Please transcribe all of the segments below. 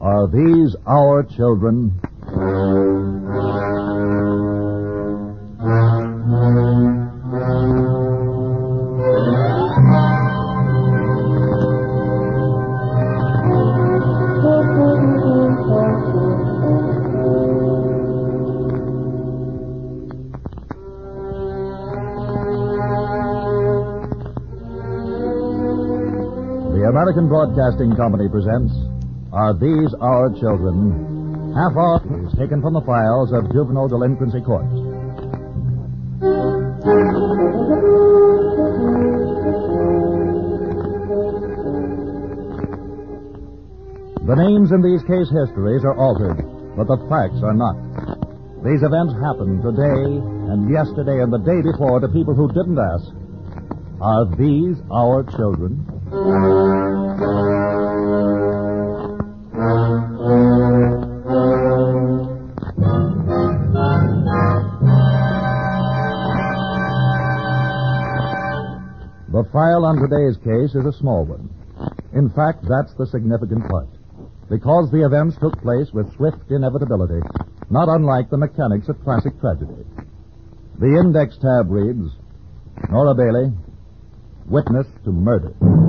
Are these our children? The American Broadcasting Company presents Are These Our Children? Half hour is taken from the files of juvenile delinquency courts. The names in these case histories are altered, but the facts are not. These events happened today and yesterday and the day before to people who didn't ask, are these our children? The file on today's case is a small one. In fact, that's the significant part. Because the events took place with swift inevitability, not unlike the mechanics of classic tragedy. The index tab reads, Nora Bailey, witness to murder.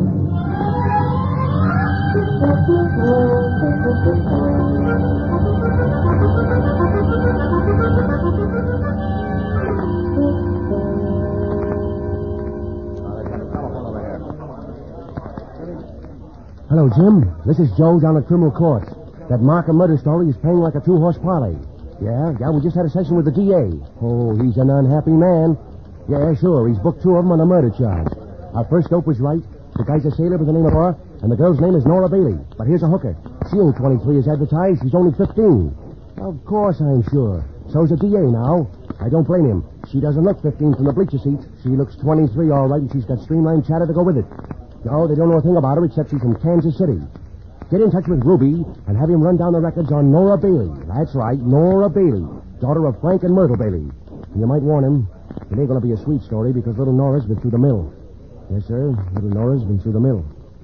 Hello, Jim. This is Joe down at criminal court. That Markham murder story is playing like a two-horse parlay. Yeah, we just had a session with the DA. Oh, he's an unhappy man. Yeah, sure, he's booked 2 of them on a murder charge. Our first dope was right. The guy's a sailor with the name of Nora, and the girl's name is Nora Bailey. But here's a hooker. She ain't 23 as advertised. She's only 15. Of course, I'm sure. So's the DA now. I don't blame him. She doesn't look 15 from the bleacher seat. She looks 23 all right, and she's got streamlined chatter to go with it. No, they don't know a thing about her except she's from Kansas City. Get in touch with Ruby and have him run down the records on Nora Bailey. That's right, Nora Bailey, daughter of Frank and Myrtle Bailey. You might warn him. It ain't going to be a sweet story because little Nora's been through the mill. Yes, sir, little Nora's been through the mill.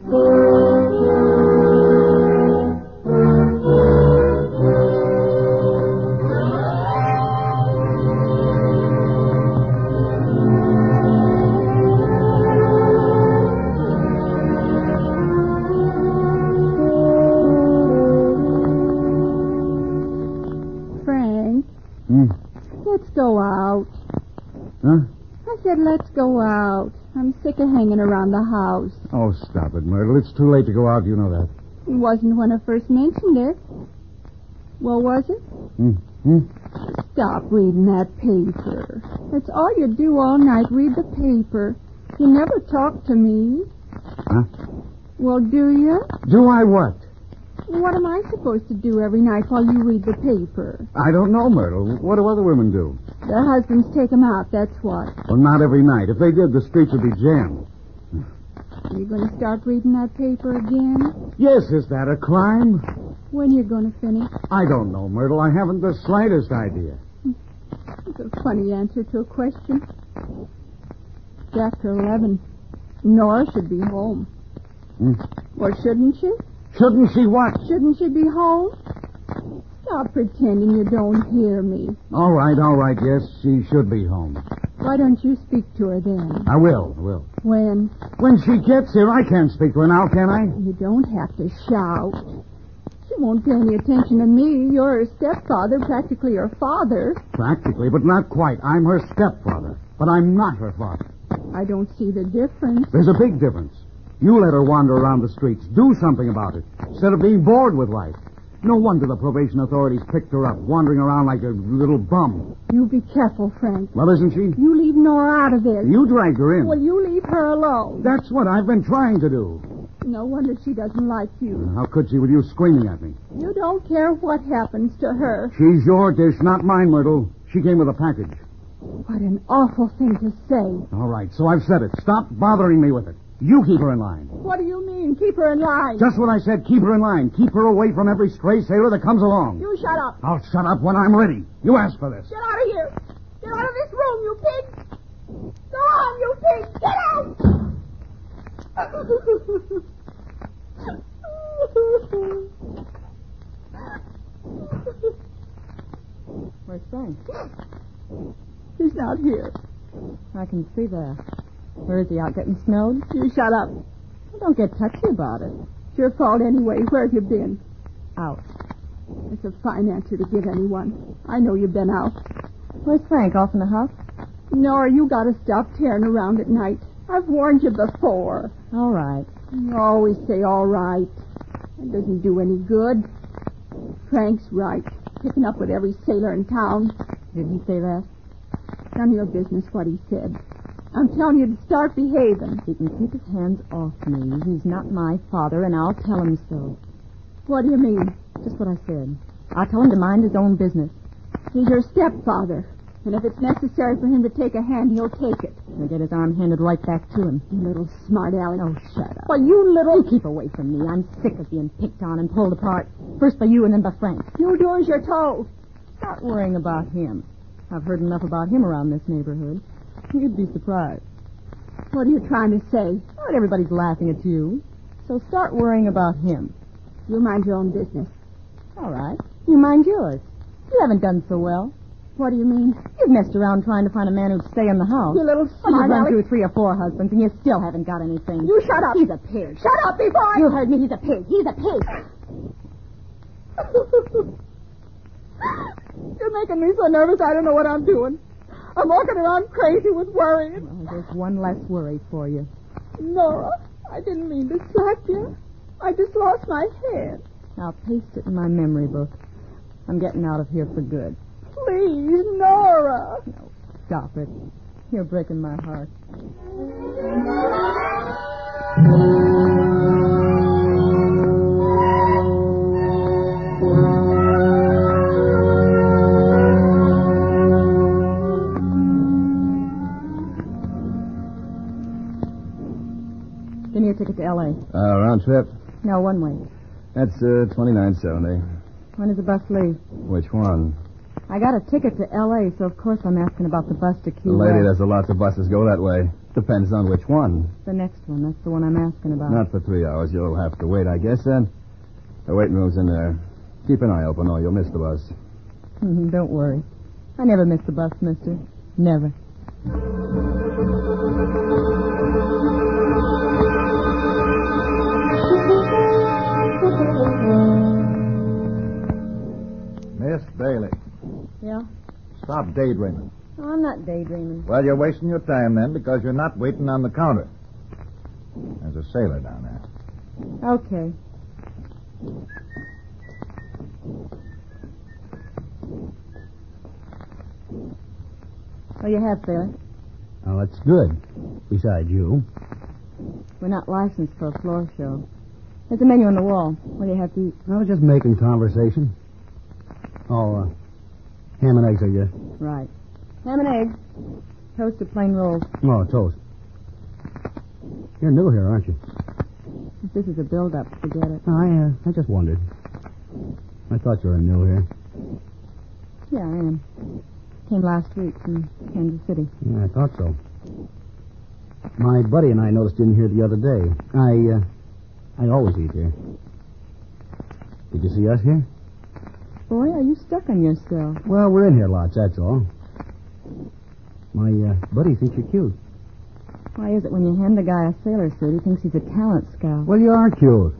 Let's go out. Huh? I said let's go out. I'm sick of hanging around the house. Oh, stop it, Myrtle. It's too late to go out. You know that. It wasn't when I first mentioned it. Well, was it? Stop reading that paper. That's all you do all night, read the paper. You never talk to me. Huh? Well, do you? Do I what? What am I supposed to do every night while you read the paper? I don't know, Myrtle. What do other women do? Their husbands take them out, that's what. Well, not every night. If they did, the streets would be jammed. Are you going to start reading that paper again? Yes, is that a crime? When you going to finish? I don't know, Myrtle. I haven't the slightest idea. That's a funny answer to a question. It's after 11. Nora should be home. Or shouldn't she? Shouldn't she what? Shouldn't she be home? Stop pretending you don't hear me. All right. Yes, she should be home. Why don't you speak to her then? I will. When? When she gets here, I can't speak to her now, can I? You don't have to shout. She won't pay any attention to me. You're her stepfather, practically her father. Practically, but not quite. I'm her stepfather, but I'm not her father. I don't see the difference. There's a big difference. You let her wander around the streets. Do something about it, instead of being bored with life. No wonder the probation authorities picked her up, wandering around like a little bum. You be careful, Frank. Well, isn't she? You leave Nora out of this. You dragged her in. Well, you leave her alone. That's what I've been trying to do. No wonder she doesn't like you. How could she with you screaming at me? You don't care what happens to her. She's your dish, not mine, Myrtle. She came with a package. What an awful thing to say. All right, so I've said it. Stop bothering me with it. You keep her in line. What do you mean, keep her in line? Just what I said. Keep her in line. Keep her away from every stray sailor that comes along. You shut up. I'll shut up when I'm ready. You asked for this. Get out of here. Get out of this room, you pig. Go on, you pig. Get out. Frank? He's not here. I can see that. Where is he, out getting snowed? You shut up. Well, don't get touchy about it. It's your fault anyway. Where have you been? Out. It's a fine answer to give anyone. I know you've been out. Where's Frank? Off in the house? Nora, you gotta stop tearing around at night. I've warned you before. All right. You always say all right. It doesn't do any good. Frank's right. Picking up with every sailor in town. Did he say that? None of your business what he said. I'm telling you to start behaving. He can keep his hands off me. He's not my father, and I'll tell him so. What do you mean? Just what I said. I'll tell him to mind his own business. He's your stepfather. And if it's necessary for him to take a hand, he'll take it. He'll get his arm handed right back to him. You little smart aleck. Oh, shut up. Well, you little... You keep away from me. I'm sick of being picked on and pulled apart. First by you and then by Frank. You do as you're told. Stop worrying about him. I've heard enough about him around this neighborhood. You'd be surprised. What are you trying to say? Not everybody's laughing at you. So start worrying about him. You mind your own business. All right. You mind yours. You haven't done so well. What do you mean? You've messed around trying to find a man who'd stay in the house. You little You've smart run aleck. through 3 or 4 husbands, and you still haven't got anything. You shut up. He's a pig. Shut up before I... You heard me. He's a pig. He's a pig. You're making me so nervous I don't know what I'm doing. I'm walking around crazy with worrying. Well, there's one less worry for you. Nora, I didn't mean to slap you. I just lost my head. I'll paste it in my memory book. I'm getting out of here for good. Please, Nora. No, stop it. You're breaking my heart. Give me a ticket to L.A. Round trip? No, one way. That's $29.70. When does the bus leave? Which one? I got a ticket to L.A., so of course I'm asking about the bus to Key Lady, West. there's lots of buses go that way. Depends on which one. The next one. That's the one I'm asking about. Not for 3 hours. You'll have to wait, I guess, then. The waiting room's in there. Keep an eye open or you'll miss the bus. Don't worry. I never miss the bus, mister. Never. Miss Bailey, Yeah? stop daydreaming. Oh, I'm not daydreaming. Well, you're wasting your time then because you're not waiting on the counter. There's a sailor down there. Okay. What do you have, sailor? Oh, that's good. Besides you. We're not licensed for a floor show. There's a menu on the wall. What do you have to eat? I was just making conversation. Oh, ham and eggs, I guess. Right. Ham and eggs. Toasted plain rolls. Oh, toast. You're new here, aren't you? If this is a build-up, forget it. I just wondered. I thought you were new here. Yeah, I am. Came last week from Kansas City. Yeah, I thought so. My buddy and I noticed you in here the other day. I always eat here. Did you see us here? Boy, are you stuck on yourself? Well, we're in here lots, that's all. My buddy thinks you're cute. Why is it when you hand a guy a sailor suit, he thinks he's a talent scout? Well, you are cute.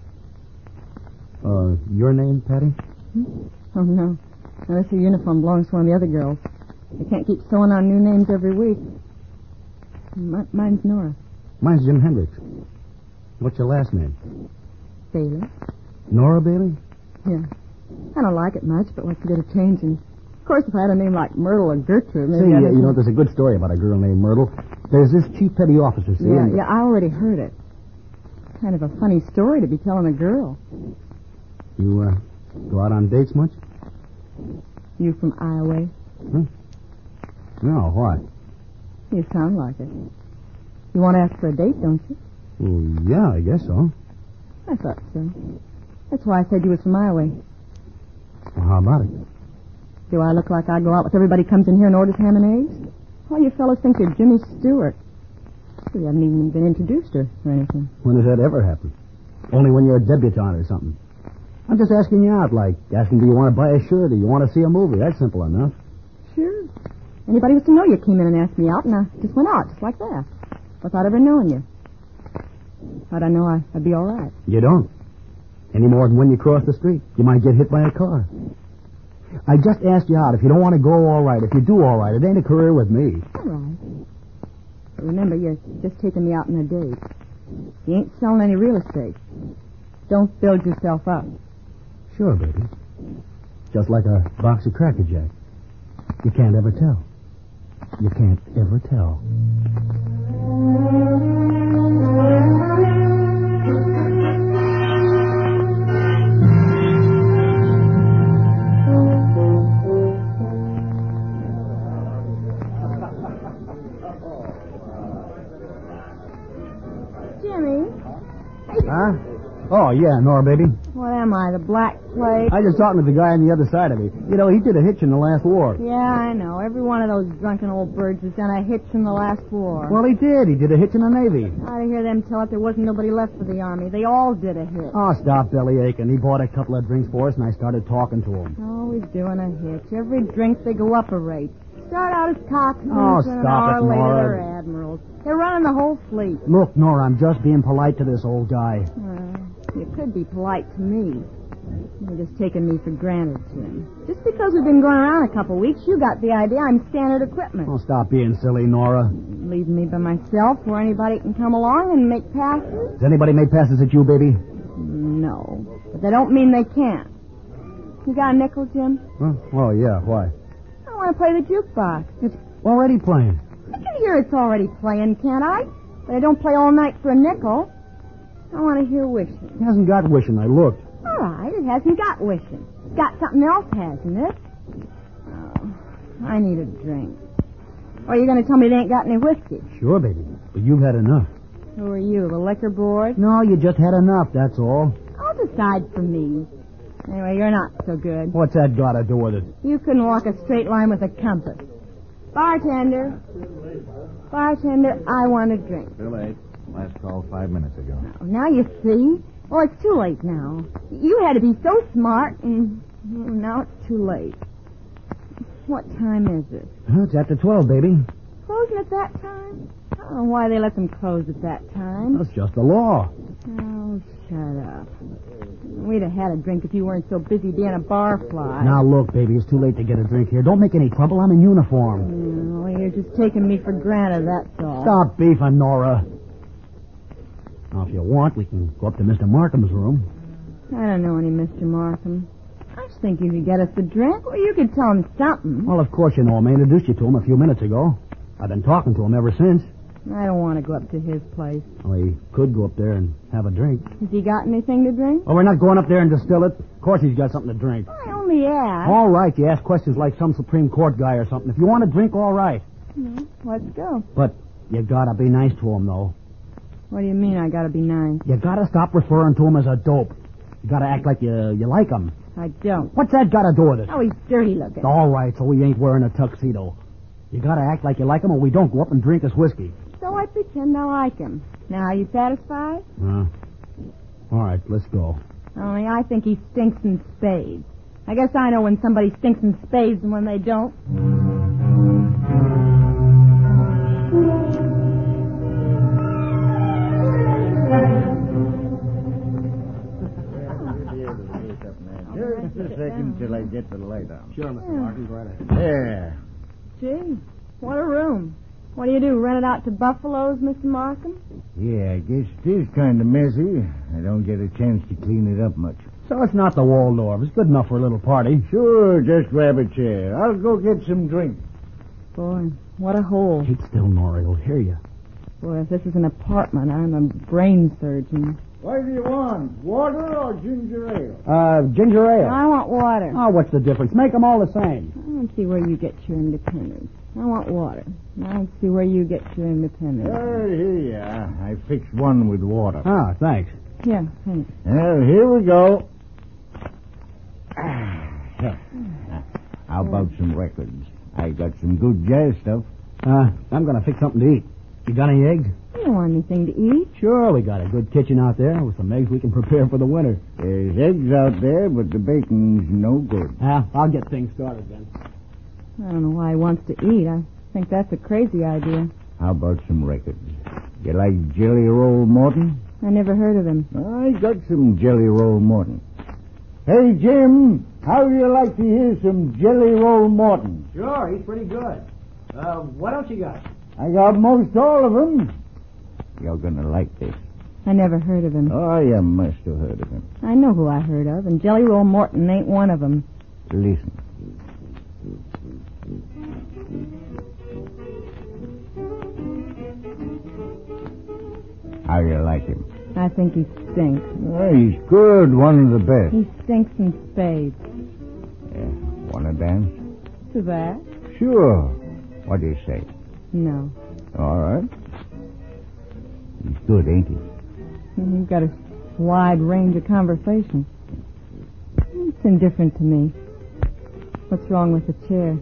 Your name, Patty? Oh, no. Now, this uniform belongs to one of the other girls. They can't keep sewing on new names every week. Mine's Nora. Mine's Jim Hendricks. What's your last name? Bailey. Nora Bailey? Yeah. I don't like it much, but what's the good of changing? Of course, if I had a name like Myrtle or Gertrude, maybe I'd... you know, there's a good story about a girl named Myrtle. There's this chief petty officer, see? Yeah, I already heard it. Kind of a funny story to be telling a girl. You, go out on dates much? You from Iowa? Huh? No, why? You sound like it. You want to ask for a date, don't you? Well, yeah, I guess so. I thought so. That's why I said you was from Iowa. Well, how about it? Do I look like I go out with everybody comes in here and orders ham and eggs? All you fellas think you're Jimmy Stewart. You haven't even been introduced or anything. When does that ever happen? Only when you're a debutante or something. I'm just asking you out, like asking, do you want to buy a shirt or you want to see a movie? That's simple enough. Anybody was to know you came in and asked me out, and I just went out, just like that. Without ever knowing you. How'd I know I'd be all right? You don't. Any more than when you cross the street. You might get hit by a car. I just asked you out. If you don't want to go, all right. If you do, all right. It ain't a career with me. All right. But remember, you're just taking me out on a date. You ain't selling any real estate. Don't build yourself up. Sure, baby. Just like a box of Cracker Jack. You can't ever tell. You can't ever tell. Jimmy? Huh? Oh, yeah, Nora, baby. What am I, the black plague? I was just talking to the guy on the other side of me. You know, he did a hitch in the last war. Yeah, I know. Every one of those drunken old birds has done a hitch in the last war. Well, he did. He did a hitch in the Navy. I'd hear them tell it there wasn't nobody left for the Army. They all did a hitch. Oh, stop belly aching. He bought a couple of drinks for us, and I started talking to him. Always doing a hitch. Every drink they go up a rate. Start out as coxswains, Oh, and an stop hour it, later Nora. they're admirals. They're running the whole fleet. Look, Nora, I'm just being polite to this old guy. You could be polite to me. You're just taking me for granted, Jim. Just because we've been going around a couple weeks, you got the idea I'm standard equipment. Oh, stop being silly, Nora. Leaving me by myself where anybody can come along and make passes? Has anybody made passes at you, baby? No. But that don't mean they can't. You got a nickel, Jim? Huh? Oh, yeah. Why? I want to play the jukebox. It's already playing. I can hear it's already playing, can't I? But I don't play all night for a nickel. I want to hear wishing. It hasn't got wishing. I looked. All right, it hasn't got wishing. It's got something else, hasn't it? Oh, I need a drink. Or are you going to tell me they ain't got any whiskey? Sure, baby. But you've had enough. Who are you, the liquor board? No, you just had enough, that's all. I'll decide for me. Anyway, you're not so good. What's that got to do with it? You couldn't walk a straight line with a compass. Bartender. Bartender, I want a drink. Too late. Last call 5 minutes ago. Now you see. Well, it's too late now. You had to be so smart, and now it's too late. What time is it? It's after 12, baby. Closing at that time? I don't know why they let them close at that time. That's just the law. Oh, shut up. We'd have had a drink if you weren't so busy being a barfly. Now, look, baby, it's too late to get a drink here. Don't make any trouble. I'm in uniform. Oh, you're just taking me for granted, that's all. Stop beefing, Nora. Now, if you want, we can go up to Mr. Markham's room. I don't know any Mr. Markham. I was thinking you could get us a drink. Well, you could tell him something. Well, of course you know him. I introduced you to him a few minutes ago. I've been talking to him ever since. I don't want to go up to his place. Well, he could go up there and have a drink. Has he got anything to drink? Well, we're not going up there and distill it. Of course he's got something to drink. I only asked. All right, you ask questions like some Supreme Court guy or something. If you want a drink, all right. Let's go. But you gotta be nice to him, though. What do you mean I gotta be nice? You gotta stop referring to him as a dope. You gotta act like you like him. I don't. What's that gotta do with it? Oh, he's dirty looking. All right, so he ain't wearing a tuxedo. You gotta act like you like him or we don't go up and drink his whiskey. So I pretend I like him. Now, are you satisfied? All right, let's go. Only I think he stinks in spades. I guess I know when somebody stinks in spades and when they don't. Just a second till I get the light on. Sure, Mr. Martin, go right ahead. There. Gee, what a room. What do? Rent it out to buffaloes, Mr. Markham? Yeah, I guess it is kind of messy. I don't get a chance to clean it up much. So it's not the Waldorf. It's good enough for a little party. Sure, just grab a chair. I'll go get some drink. Boy, what a hole. Keep still, Nora. He'll hear you. Boy, if this is an apartment, I'm a brain surgeon. What do you want? Water or ginger ale? Ginger ale. I want water. Oh, what's the difference? Make them all the same. I don't see where you get your independence. I want water. I don't see where you get your independence. Here you are. I fixed one with water. Ah, thanks. Yeah, thanks. Well, here we go. How about some records? I got some good jazz stuff. I'm going to fix something to eat. You got any eggs? You don't want anything to eat. Sure, we got a good kitchen out there with some eggs we can prepare for the winter. There's eggs out there, but the bacon's no good. I'll get things started then. I don't know why he wants to eat. I think that's a crazy idea. How about some records? You like Jelly Roll Morton? I never heard of him. I got some Jelly Roll Morton. Hey, Jim, how do you like to hear some Jelly Roll Morton? Sure, he's pretty good. What else you got? I got most all of them. You're gonna like this. I never heard of him. Oh, you must have heard of him. I know who I heard of, and Jelly Roll Morton ain't one of them. Listen. How do you like him? I think he stinks. Oh, he's good, one of the best. He stinks in spades. Yeah, wanna dance? To that? Sure. What do you say? No. All right. He's good, ain't he? You've got a wide range of conversation. It's indifferent to me. What's wrong with the chair?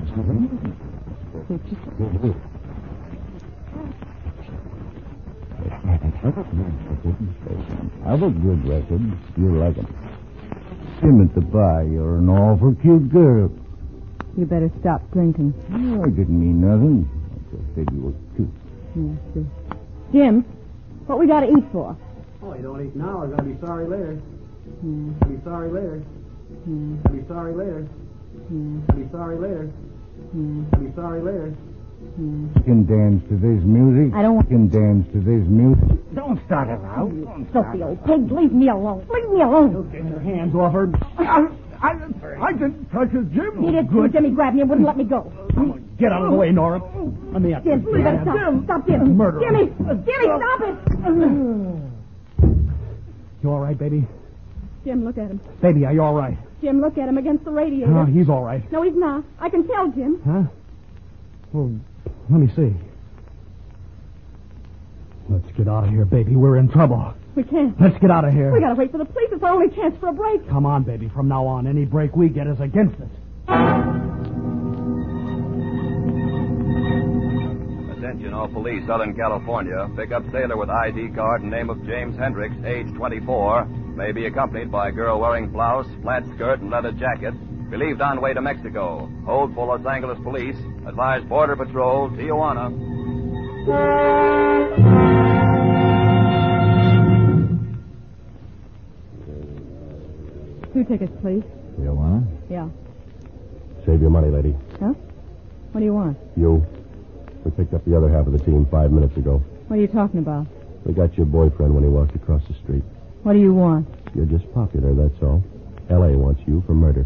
Have a good record. You'll like it. Him at the bar. You're an awful cute girl. You better stop drinking. Oh, I didn't mean nothing. I just said you were cute. Yeah, see. Jim, what we got to eat for? Oh, you don't eat now, we're going to be sorry later. Yeah. Be sorry later. Yeah. Be sorry later. Yeah. Be sorry later. Yeah. Be sorry later. You can dance to this music. I don't want... You can dance to this music. Don't start it out. Filthy old pig, leave me alone. Leave me alone. Get your hands off her. I didn't touch his Jim. He did too. Jimmy grabbed me and wouldn't let me go. Get out of the way, Nora. Let me up. Jim, you better stop. Stop, Jim. Murderer. Jimmy, stop it. You all right, baby? Jim, look at him. Baby, are you all right? Jim, look at him against the radiator. Oh, he's all right. No, he's not. I can tell, Jim. Huh? Well, let me see. Let's get out of here, baby. We're in trouble. We can't. Let's get out of here. We gotta wait for the police. It's our only chance for a break. Come on, baby. From now on, any break we get is against us. Attention, all police, Southern California. Pick up sailor with ID card and name of James Hendricks, age 24. May be accompanied by girl wearing blouse, flat skirt, and leather jacket. Believed on way to Mexico. Hold for Los Angeles police. Advise Border Patrol, Tijuana. 2 tickets, please. Tijuana? Yeah. Save your money, lady. Huh? What do you want? You. We picked up the other half of the team 5 minutes ago. What are you talking about? We got your boyfriend when he walked across the street. What do you want? You're just popular, that's all. L.A. wants you for murder.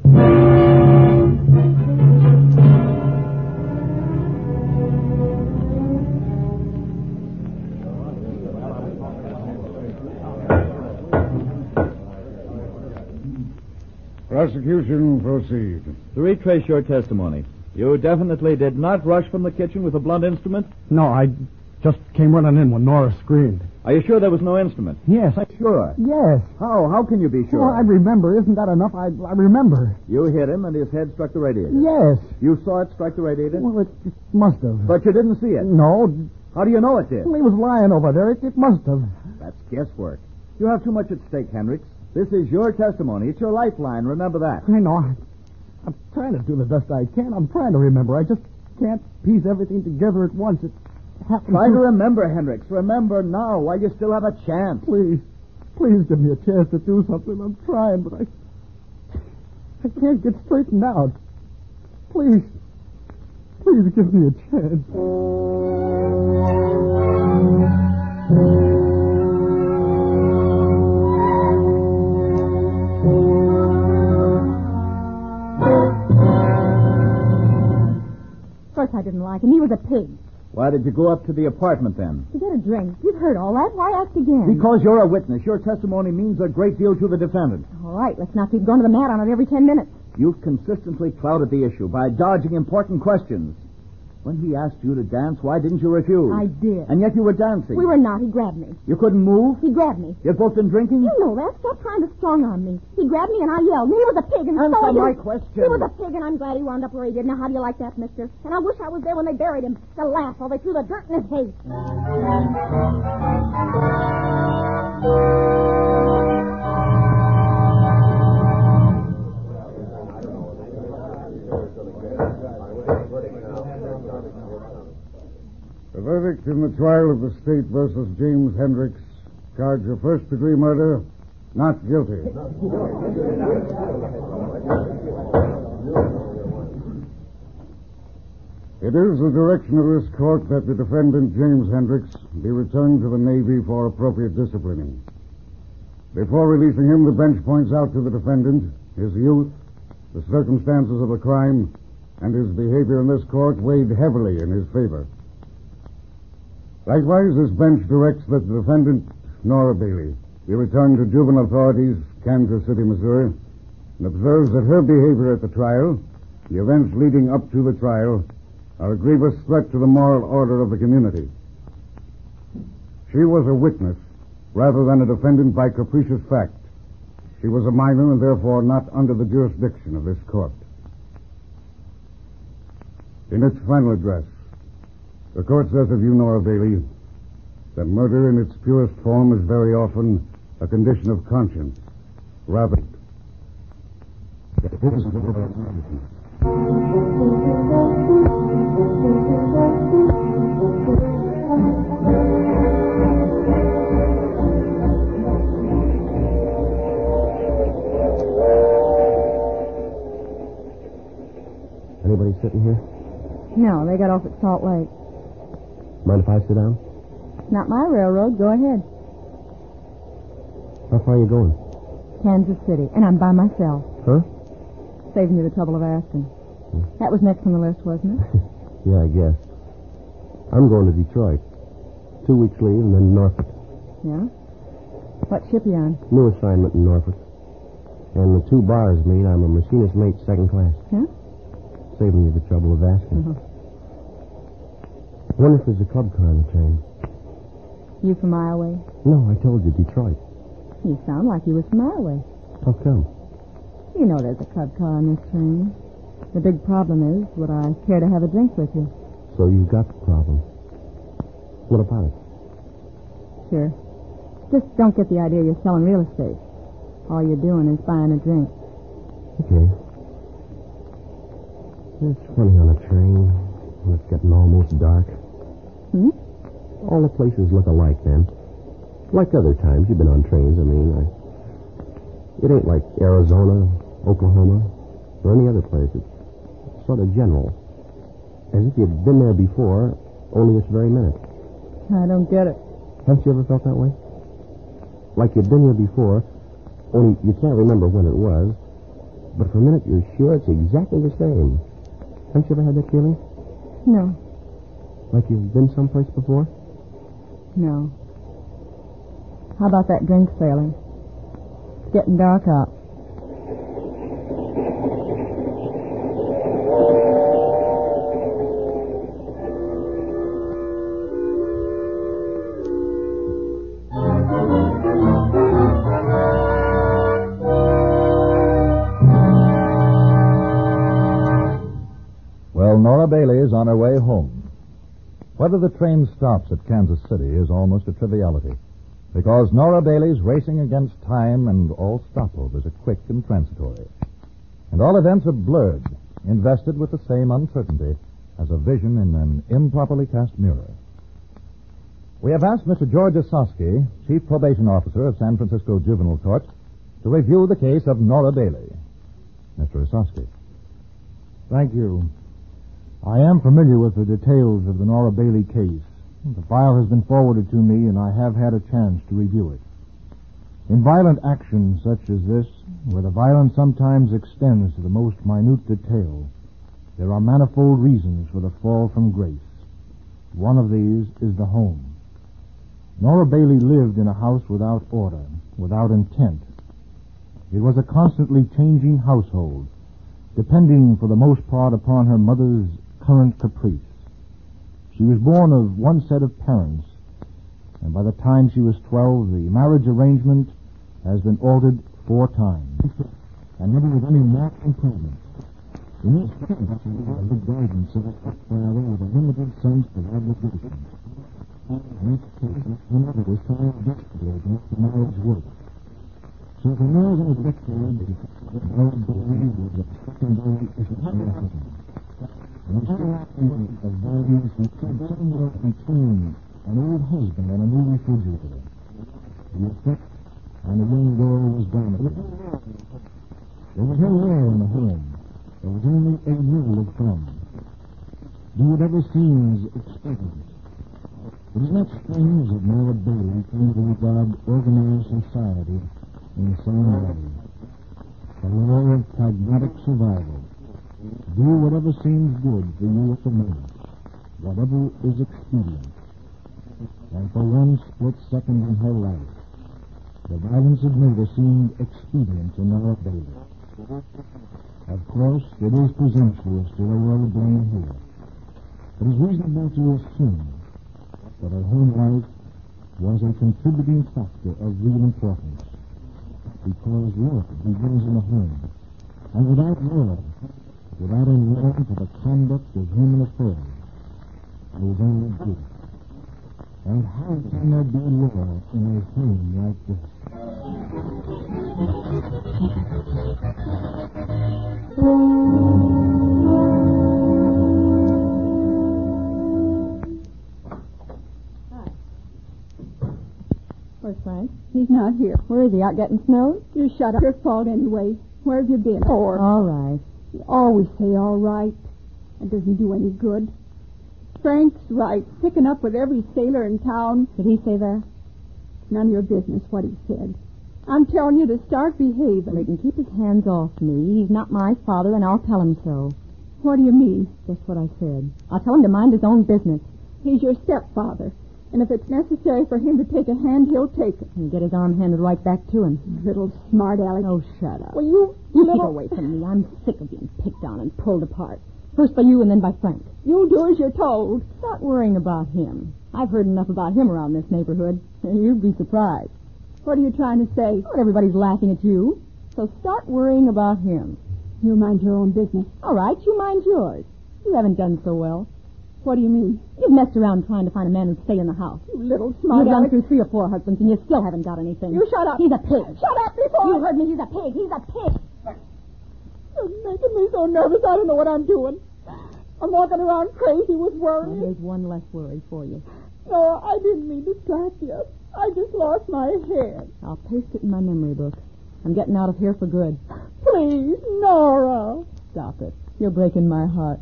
Prosecution, proceed. To retrace your testimony, you definitely did not rush from the kitchen with a blunt instrument? No, I just came running in when Nora screamed. Are you sure there was no instrument? Yes, Sure. Yes. How can you be sure? Well, I remember. Isn't that enough? I remember. You hit him and his head struck the radiator. Yes. You saw it strike the radiator? Well, it must have. But you didn't see it. No. How do you know it did? Well, he was lying over there. It must have. That's guesswork. You have too much at stake, Hendricks. This is your testimony. It's your lifeline. Remember that. I know. I'm trying to do the best I can. I'm trying to remember. I just can't piece everything together at once. It happened. Try to remember, Hendricks. Remember now while you still have a chance. Please give me a chance to do something. I'm trying, but I can't get straightened out. Please give me a chance. First, I didn't like him. He was a pig. Why did you go up to the apartment then? To get a drink. You've heard all that. Why ask again? Because you're a witness. Your testimony means a great deal to the defendant. All right, let's not keep going to the mat on it every 10 minutes. You've consistently clouded the issue by dodging important questions. When he asked you to dance, why didn't you refuse? I did. And yet you were dancing. We were not. He grabbed me. You couldn't move? He grabbed me. You've both been drinking? You know that. Stop trying to strong on me. He grabbed me and I yelled. And he was a pig. And Answer so my question. He was a pig and I'm glad he wound up where he did. Now, how do you like that, mister? And I wish I was there when they buried him to laugh while they threw the dirt in his face. in the trial of the state versus James Hendricks, charge of first-degree murder, not guilty. It is the direction of this court that the defendant, James Hendricks, be returned to the Navy for appropriate disciplining. Before releasing him, the bench points out to the defendant his youth, the circumstances of the crime, and his behavior in this court weighed heavily in his favor. Likewise, this bench directs that the defendant, Nora Bailey, be returned to juvenile authorities, Kansas City, Missouri, and observes that her behavior at the trial, the events leading up to the trial, are a grievous threat to the moral order of the community. She was a witness rather than a defendant by capricious fact. She was a minor and therefore not under the jurisdiction of this court. In its final address, the court says of you, Nora Bailey, that murder in its purest form is very often a condition of conscience, rather. Anybody sitting here? No, they got off at Salt Lake. Mind if I sit down? Not my railroad. Go ahead. How far are you going? Kansas City. And I'm by myself. Huh? Saving you the trouble of asking. That was next on the list, wasn't it? Yeah, I guess. I'm going to Detroit. 2 weeks leave and then Norfolk. Yeah? What ship you on? New assignment in Norfolk. And the 2 bars mean I'm a machinist mate, second class. Huh? Saving you the trouble of asking. Uh-huh. I wonder if there's a club car on the train. You from Iowa? No, I told you, Detroit. You sound like you was from Iowa. How come? You know there's a club car on this train. The big problem is, would I care to have a drink with you? So you got the problem. What about it? Sure. Just don't get the idea you're selling real estate. All you're doing is buying a drink. Okay. It's funny on a train when it's getting almost dark. All the places look alike then. Like other times you've been on trains, I mean. It ain't like Arizona, Oklahoma, or any other place. It's sort of general. As if you'd been there before, only this very minute. I don't get it. Haven't you ever felt that way? Like you'd been here before, only you can't remember when it was, but for a minute you're sure it's exactly the same. Haven't you ever had that feeling? No. Like you've been someplace before? No. How about that drink, sailor? It's getting dark out. Well, Nora Bailey is on her way home. Whether the train stops at Kansas City is almost a triviality, because Nora Bailey's racing against time and all stopovers are quick and transitory. And all events are blurred, invested with the same uncertainty as a vision in an improperly cast mirror. We have asked Mr. George Osowski, Chief Probation Officer of San Francisco Juvenile Court, to review the case of Nora Bailey. Mr. Osowski. Thank you. I am familiar with the details of the Nora Bailey case. The file has been forwarded to me, and I have had a chance to review it. In violent actions such as this, where the violence sometimes extends to the most minute detail, there are manifold reasons for the fall from grace. One of these is the home. Nora Bailey lived in a house without order, without intent. It was a constantly changing household, depending for the most part upon her mother's current caprice. She was born of one set of parents, and by the time she was 12, the marriage arrangement has been altered 4 times, and never with any marked improvement. In each case, the guidance of a stepfather with a limited sense of obligation. In each case, her mother was trying desperately to make the marriage work. So for more than a decade, Nora Bailey was a secondary issue. And I still think of values that could somewhere between an old husband and a new refrigerator. The effect on the young girl was dominant. There was no air in the home. There was only a rule of thumb. Do whatever seems expedient. It is not strange that Nora Bailey came to regard organized society in the same way. The law of pragmatic survival. Do whatever seems good for you at the moment. Whatever is expedient. And for one split second in her life, the violence of murder seemed expedient to Nora Bailey. Of course, it is presumptuous to lay all the blame here. It is reasonable to assume that her home life was a contributing factor of real importance, because love begins in the home, and without love, without a law for the conduct of human affairs, there is only guilt. And how can there be law in a home like this? Where's Frank? He's not here. Where is he? Out getting snowed? You shut up. Your fault anyway. Where have you been? Or All right. you always say all right. That doesn't do any good. Frank's right. Picking up with every sailor in town. Did he say that? None of your business what he said. I'm telling you to start behaving. He can keep his hands off me. He's not my father, and I'll tell him so. What do you mean? Just what I said. I'll tell him to mind his own business. He's your stepfather. And if it's necessary for him to take a hand, he'll take it. And get his arm handed right back to him. Little smart aleck. Oh, shut up. Well, you Keep little... away from me. I'm sick of being picked on and pulled apart. First by you and then by Frank. You'll do as you're told. Stop worrying about him. I've heard enough about him around this neighborhood. You'd be surprised. What are you trying to say? Well, everybody's laughing at you. So start worrying about him. You mind your own business. All right, you mind yours. You haven't done so well. What do you mean? You've messed around trying to find a man who'd stay in the house. You little smart You've gone aleck. through 3 or 4 husbands, and you still haven't got anything. You shut up. He's a pig. Shut up before... You heard me. He's a pig. He's a pig. You're making me so nervous I don't know what I'm doing. I'm walking around crazy with worry. Well, here's one less worry for you. No, I didn't mean to distract you. I just lost my head. I'll paste it in my memory book. I'm getting out of here for good. Please, Nora. Stop it. You're breaking my heart.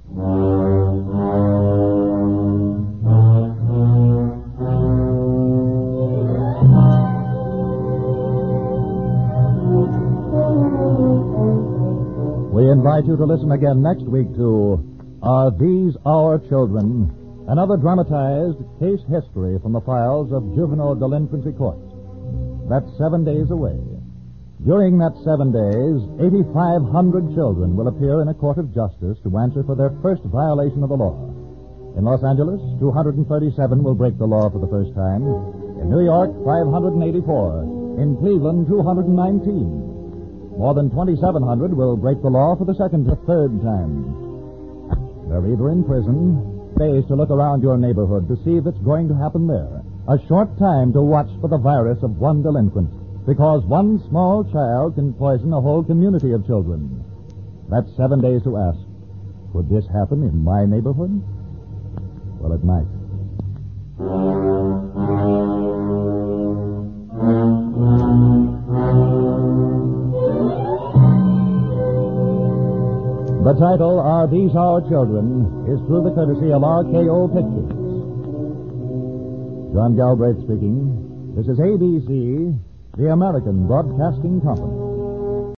We invite you to listen again next week to Are These Our Children? Another dramatized case history from the files of juvenile delinquency courts. That's 7 days away. During that 7 days, 8,500 children will appear in a court of justice to answer for their first violation of the law. In Los Angeles, 237 will break the law for the first time. In New York, 584. In Cleveland, 219. More than 2,700 will break the law for the second or third time. They're either in prison, days to look around your neighborhood to see if it's going to happen there. A short time to watch for the virus of one delinquent, because one small child can poison a whole community of children. That's 7 days to ask, could this happen in my neighborhood? Well, it might. The title, Are These Our Children, is through the courtesy of RKO Pictures. John Galbraith speaking. This is ABC, the American Broadcasting Company.